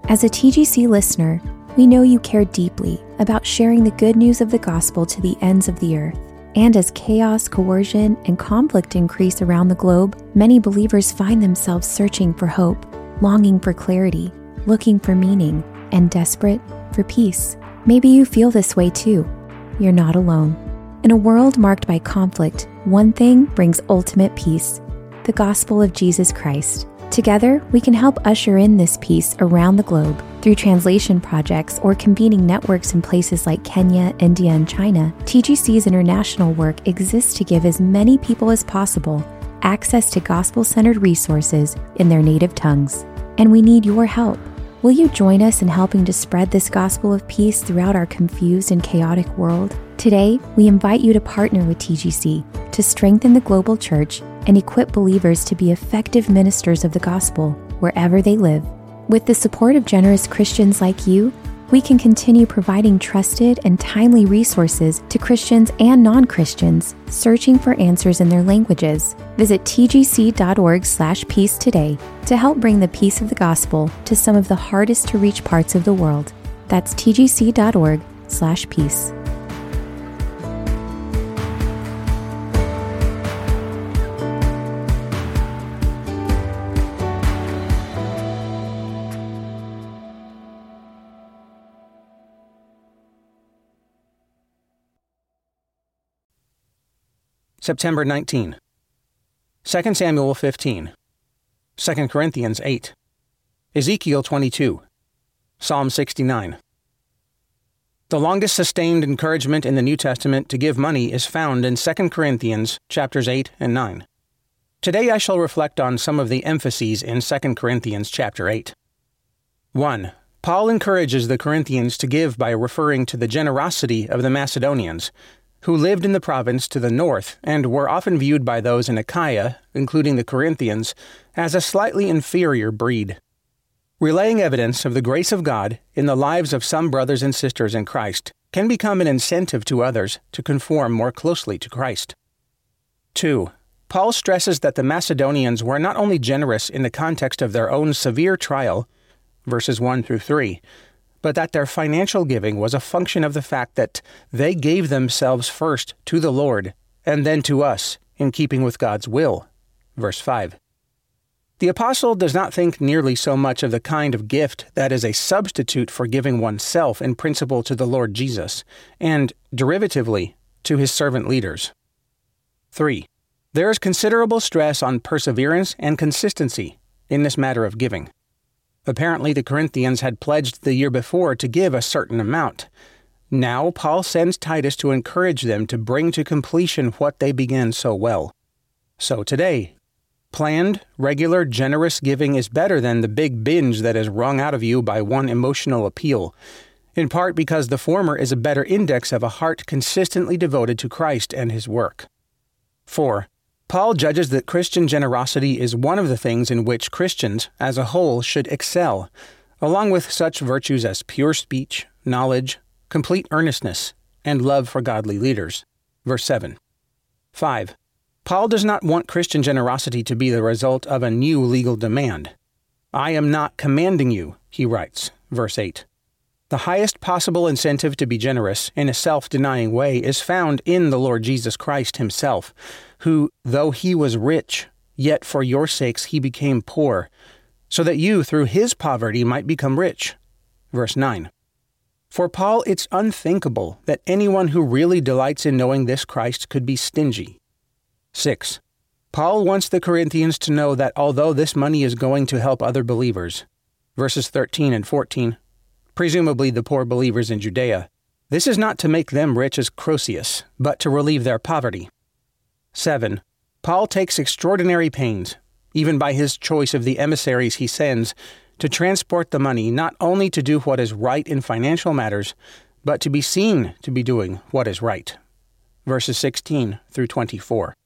As a TGC listener, we know you care deeply about sharing the good news of the gospel to the ends of the earth. And as chaos, coercion, and conflict increase around the globe, many believers find themselves searching for hope, longing for clarity, looking for meaning, and desperate for peace. Maybe you feel this way too. You're not alone. In a world marked by conflict, one thing brings ultimate peace: the gospel of Jesus Christ. Together, we can help usher in this peace around the globe through translation projects or convening networks in places like Kenya, India, and China. TGC's international work exists to give as many people as possible access to gospel-centered resources in their native tongues. And we need your help. Will you join us in helping to spread this gospel of peace throughout our confused and chaotic world? Today, we invite you to partner with TGC to strengthen the global church and equip believers to be effective ministers of the gospel wherever they live. With the support of generous Christians like you, we can continue providing trusted and timely resources to Christians and non-Christians searching for answers in their languages. Visit tgc.org/peace today to help bring the peace of the gospel to some of the hardest to reach parts of the world. That's tgc.org/peace. September 19. 2 Samuel 15. 2 Corinthians 8. Ezekiel 22. Psalm 69. The longest sustained encouragement in the New Testament to give money is found in 2 Corinthians chapters 8 and 9. Today I shall reflect on some of the emphases in 2 Corinthians chapter 8. 1. Paul encourages the Corinthians to give by referring to the generosity of the Macedonians, who lived in the province to the north and were often viewed by those in Achaia, including the Corinthians, as a slightly inferior breed. Relaying evidence of the grace of God in the lives of some brothers and sisters in Christ can become an incentive to others to conform more closely to Christ. 2. Paul stresses that the Macedonians were not only generous in the context of their own severe trial, verses 1 through 3, but that their financial giving was a function of the fact that they gave themselves first to the Lord and then to us in keeping with God's will. Verse 5. The apostle does not think nearly so much of the kind of gift that is a substitute for giving oneself in principle to the Lord Jesus, and, derivatively, to his servant leaders. 3. There is considerable stress on perseverance and consistency in this matter of giving. Apparently, the Corinthians had pledged the year before to give a certain amount. Now, Paul sends Titus to encourage them to bring to completion what they began so well. So today, planned, regular, generous giving is better than the big binge that is wrung out of you by one emotional appeal, in part because the former is a better index of a heart consistently devoted to Christ and his work. 4. Paul judges that Christian generosity is one of the things in which Christians, as a whole, should excel, along with such virtues as pure speech, knowledge, complete earnestness, and love for godly leaders. Verse 7. 5. Paul does not want Christian generosity to be the result of a new legal demand. I am not commanding you, he writes. Verse 8. The highest possible incentive to be generous in a self-denying way is found in the Lord Jesus Christ himself, who, though he was rich, yet for your sakes he became poor, so that you through his poverty might become rich. Verse 9. For Paul, it's unthinkable that anyone who really delights in knowing this Christ could be stingy. 6. Paul wants the Corinthians to know that although this money is going to help other believers, verses 13 and 14, presumably the poor believers in Judea, this is not to make them rich as Croesus, but to relieve their poverty. 7. Paul takes extraordinary pains, even by his choice of the emissaries he sends, to transport the money not only to do what is right in financial matters, but to be seen to be doing what is right. Verses 16 through 24.